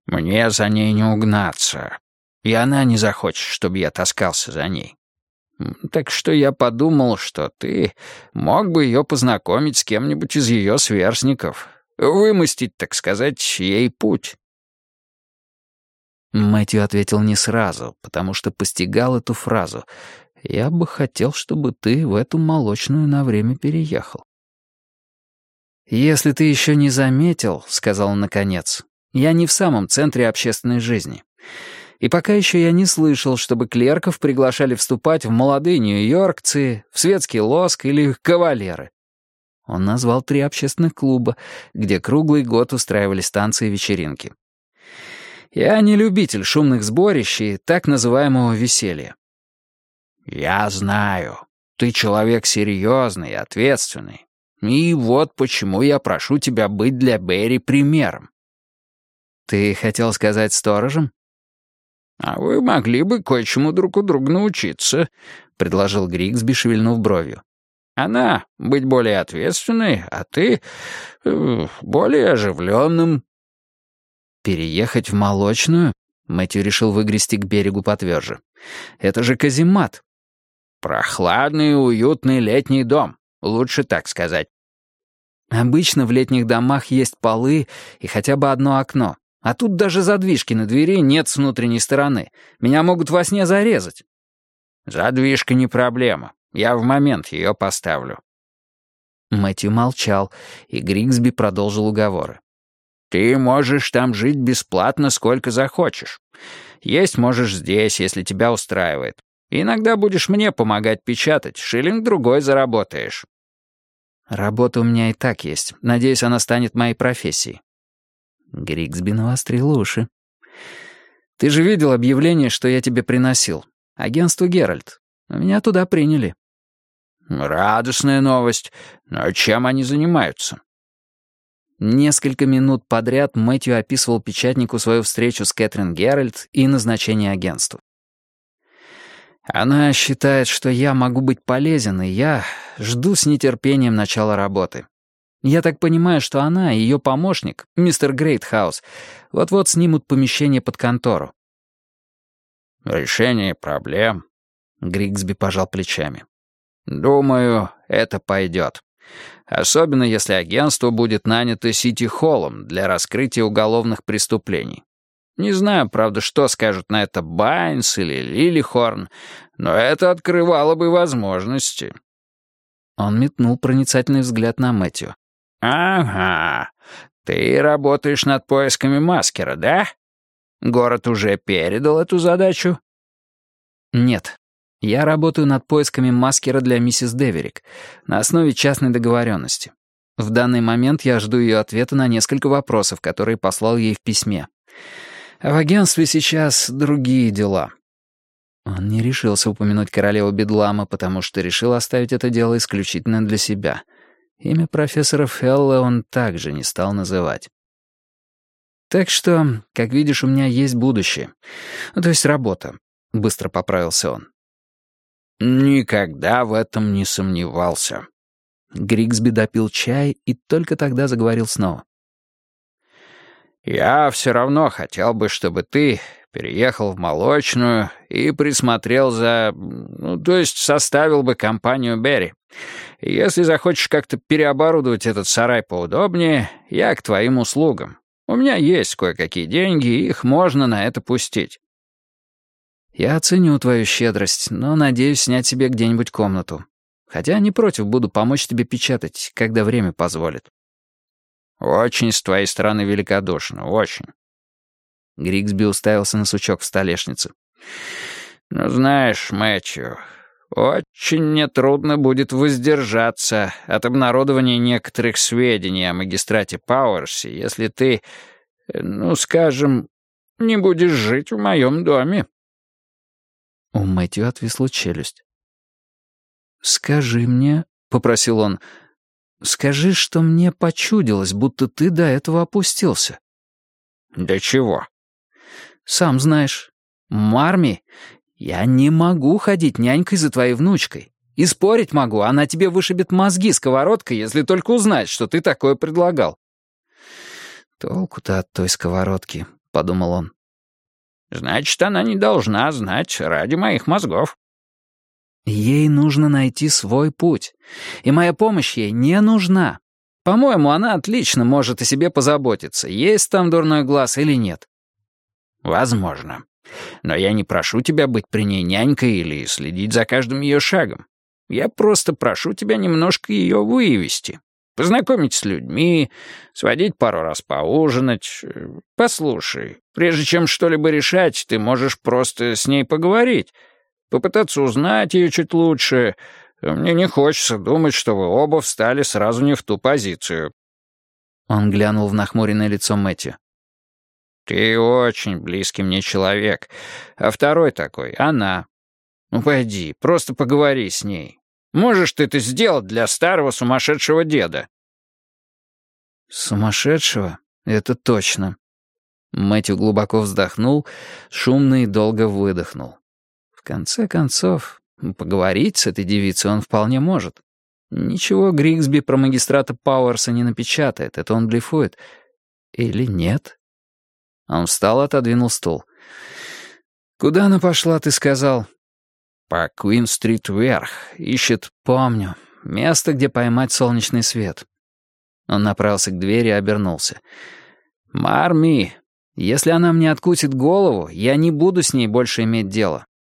Мне за ней не угнаться, и она не захочет, чтобы я таскался за ней. Так что я подумал, что ты мог бы ее познакомить с кем-нибудь из ее сверстников, вымостить, так сказать, ей путь». Мэтью ответил не сразу, потому что постигал эту фразу. «Я бы хотел, чтобы ты в эту молочную на время переехал». «Если ты еще не заметил, — сказал он наконец, — я не в самом центре общественной жизни. И пока еще я не слышал, чтобы клерков приглашали вступать в молодые нью-йоркцы, в светский лоск или кавалеры». Он назвал 3 общественных клуба, где круглый год устраивались танцы и вечеринки. «Я не любитель шумных сборищ и так называемого веселья». «Я знаю. Ты человек серьезный и ответственный. И вот почему я прошу тебя быть для Берри примером». «Ты хотел сказать сторожем?» «А вы могли бы кое-чему друг у друга научиться», — предложил Григсби, шевельнув бровью. «Она быть более ответственной, а ты более оживленным». «Переехать в молочную?» Мэтью решил выгрести к берегу потверже. «Это же каземат». «Прохладный и уютный летний дом, лучше так сказать». «Обычно в летних домах есть полы и хотя бы одно окно. А тут даже задвижки на двери нет с внутренней стороны. Меня могут во сне зарезать». «Задвижка не проблема. Я в момент ее поставлю». Мэтью молчал, и Григсби продолжил уговоры. «Ты можешь там жить бесплатно сколько захочешь. Есть можешь здесь, если тебя устраивает. Иногда будешь мне помогать печатать, шиллинг-другой заработаешь». «Работа у меня и так есть. Надеюсь, она станет моей профессией». Григсби навострил уши. «Ты же видел объявление, что я тебе приносил? Агентство «Геральт». Меня туда приняли». «Радостная новость. Но чем они занимаются?» Несколько минут подряд Мэтью описывал печатнику свою встречу с Кэтрин Геральт и назначение агентству. «Она считает, что я могу быть полезен, и я жду с нетерпением начала работы. Я так понимаю, что она и ее помощник, мистер Грейтхаус, вот-вот снимут помещение под контору». «Решение проблем», — Григсби пожал плечами. «Думаю, это пойдет. Особенно если агентство будет нанято Сити-Холлом для раскрытия уголовных преступлений. Не знаю, правда, что скажут на это Байнс или Лилихорн, но это открывало бы возможности». Он метнул проницательный взгляд на Мэтью. «Ага, ты работаешь над поисками маскера, да? Город уже передал эту задачу?» «Нет. Я работаю над поисками маскера для миссис Деверик на основе частной договоренности. В данный момент я жду ее ответа на несколько вопросов, которые послал ей в письме. А в агентстве сейчас другие дела». Он не решился упомянуть королеву Бедлама, потому что решил оставить это дело исключительно для себя. Имя профессора Фелла он также не стал называть. «Так что, как видишь, у меня есть будущее. То есть работа», — быстро поправился он. «Никогда в этом не сомневался». Григсби допил чай и только тогда заговорил снова. «Я все равно хотел бы, чтобы ты переехал в молочную и присмотрел за... то есть составил бы компанию Берри. Если захочешь как-то переоборудовать этот сарай поудобнее, я к твоим услугам. У меня есть кое-какие деньги, и их можно на это пустить». «Я оценю твою щедрость, но надеюсь снять себе где-нибудь комнату. Хотя не против буду помочь тебе печатать, когда время позволит». «Очень с твоей стороны великодушно, очень». Григсби уставился на сучок в столешнице. «Ну, знаешь, Мэтью, очень мне трудно будет воздержаться от обнародования некоторых сведений о магистрате Пауэрсе, если ты, скажем, не будешь жить в моем доме». У Мэтью отвисла челюсть. «Скажи мне», — попросил он, — «скажи, что мне почудилось, будто ты до этого опустился». «До чего?» «Сам знаешь. Марми, я не могу ходить нянькой за твоей внучкой. И спорить могу, она тебе вышибет мозги сковородкой, если только узнает, что ты такое предлагал». «Толку-то от той сковородки», — подумал он. «Значит, она не должна знать ради моих мозгов». Ей нужно найти свой путь, и моя помощь ей не нужна. По-моему, она отлично может о себе позаботиться, есть там дурной глаз или нет. «Возможно. Но я не прошу тебя быть при ней нянькой или следить за каждым ее шагом. Я просто прошу тебя немножко ее вывести, познакомить с людьми, сводить пару раз поужинать. Послушай, прежде чем что-либо решать, ты можешь просто с ней поговорить, попытаться узнать ее чуть лучше. Мне не хочется думать, что вы оба встали сразу не в ту позицию». Он глянул в нахмуренное лицо Мэтью. «Ты очень близкий мне человек, а второй такой — она. Ну, пойди, просто поговори с ней. Можешь ты это сделать для старого сумасшедшего деда?» «Сумасшедшего? Это точно». Мэтью глубоко вздохнул, шумно и долго выдохнул. В конце концов, поговорить с этой девицей он вполне может. Ничего Григсби про магистрата Пауэрса не напечатает, это он блефует. Или нет? Он встал и отодвинул стул. «Куда она пошла, ты сказал?» «По Куин-стрит вверх. Ищет...» «Помню. Место, где поймать солнечный свет». Он направился к двери и обернулся. «Марми, если она мне откусит голову, я не буду с ней больше иметь дело.